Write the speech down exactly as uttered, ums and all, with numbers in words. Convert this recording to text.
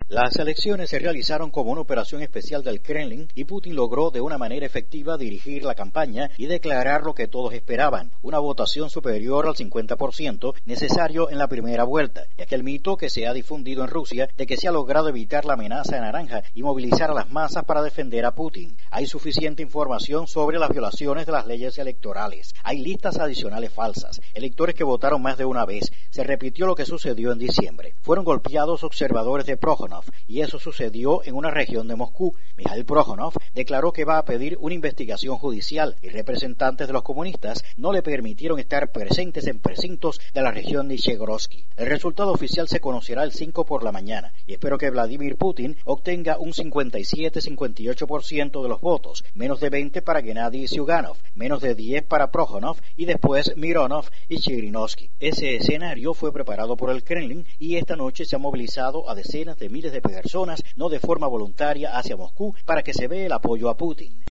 Las elecciones se realizaron como una operación especial del Kremlin y Putin logró de una manera efectiva dirigir la campaña y declarar lo que todos esperaban, una votación superior al cincuenta por ciento necesario en la primera vuelta, y aquel mito que se ha difundido en Rusia de que se ha logrado evitar la amenaza naranja y movilizar a las masas para defender a Putin. Hay suficiente información sobre las violaciones de las leyes electorales. Hay listas adicionales falsas, electores que votaron más de una vez. Se repitió lo que sucedió en diciembre. Fueron golpeados observadores de Prokhonovo, y eso sucedió en una región de Moscú. Mikhail Prokhonovo declaró que va a pedir una investigación judicial y representantes de los comunistas no le permitieron estar presentes en precintos de la región de Nizhegorod. El resultado oficial se conocerá el cinco por la mañana y espero que Vladimir Putin obtenga un cincuenta y siete a cincuenta y ocho por ciento de los votos, menos de veinte para Gennady Zyuganov, menos de diez para Prokhonovo y después Mironov y Zhirinovsky. Ese escenario fue preparado por el Kremlin y esta noche se ha movilizado a decenas de miles de personas, no de forma voluntaria, hacia Moscú para que se vea el apoyo a Putin.